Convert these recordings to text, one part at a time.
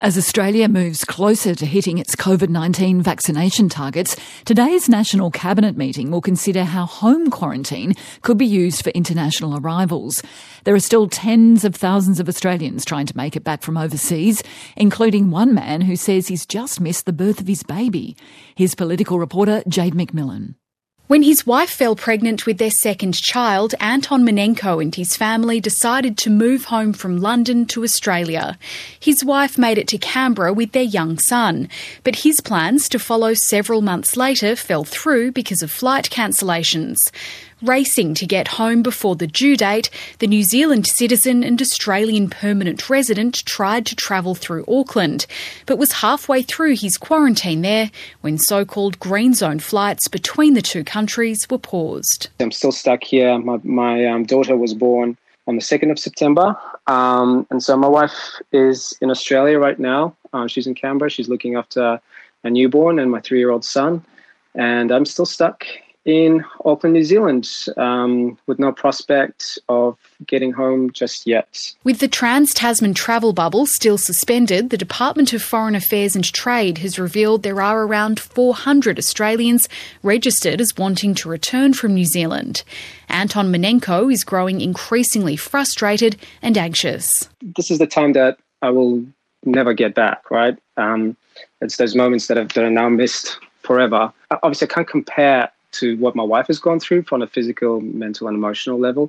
As Australia moves closer to hitting its COVID-19 vaccination targets, today's National Cabinet meeting will consider how home quarantine could be used for international arrivals. There are still tens of thousands of Australians trying to make it back from overseas, including one man who says he's just missed the birth of his baby. Here's political reporter Jade McMillan. When his wife fell pregnant with their second child, Anton Minenko and his family decided to move home from London to Australia. His wife made it to Canberra with their young son, but his plans to follow several months later fell through because of flight cancellations. Racing to get home before the due date, the New Zealand citizen and Australian permanent resident tried to travel through Auckland, but was halfway through his quarantine there when so-called green zone flights between the two countries were paused. I'm still stuck here. My daughter was born on the 2nd of September, and so my wife is in Australia right now. She's in Canberra. She's looking after a newborn and my 3-year-old son, and I'm still stuck in Auckland, New Zealand, with no prospect of getting home just yet. With the Trans-Tasman travel bubble still suspended, the Department of Foreign Affairs and Trade has revealed there are around 400 Australians registered as wanting to return from New Zealand. Anton Minenko is growing increasingly frustrated and anxious. This is the time that I will never get back, right? It's those moments that are now missed forever. Obviously, I can't compare to what my wife has gone through on a physical, mental and emotional level.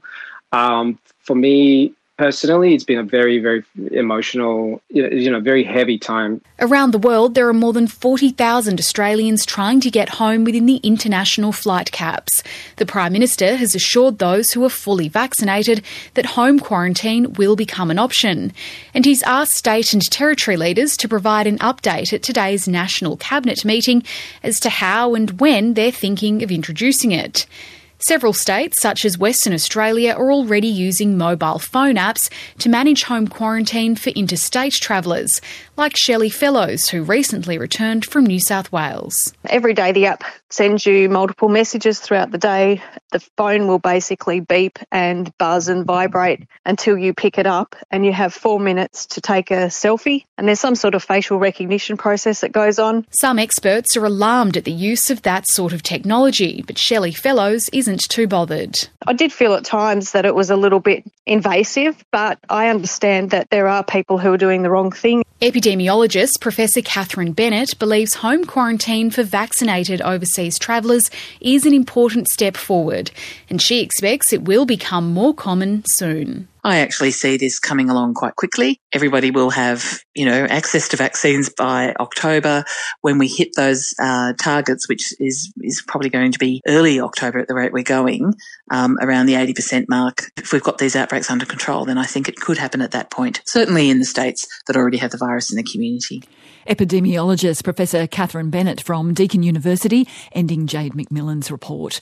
For me personally, it's been a very, very emotional, very heavy time. Around the world, there are more than 40,000 Australians trying to get home within the international flight caps. The Prime Minister has assured those who are fully vaccinated that home quarantine will become an option. And he's asked state and territory leaders to provide an update at today's National Cabinet meeting as to how and when they're thinking of introducing it. Several states, such as Western Australia, are already using mobile phone apps to manage home quarantine for interstate travellers, like Shelley Fellows, who recently returned from New South Wales. Every day the app sends you multiple messages throughout the day. The phone will basically beep and buzz and vibrate until you pick it up, and you have 4 minutes to take a selfie, and there's some sort of facial recognition process that goes on. Some experts are alarmed at the use of that sort of technology, but Shelley Fellows isn't too bothered. I did feel at times that it was a little bit invasive, but I understand that there are people who are doing the wrong thing. Epidemiologist Professor Catherine Bennett believes home quarantine for vaccinated overseas travellers is an important step forward, and she expects it will become more common soon. I actually see this coming along quite quickly. Everybody will have, access to vaccines by October when we hit those targets, which is probably going to be early October at the rate we're going, around the 80% mark. If we've got these outbreaks under control, then I think it could happen at that point, certainly in the states that already have the virus in the community. Epidemiologist Professor Catherine Bennett from Deakin University, ending Jade McMillan's report.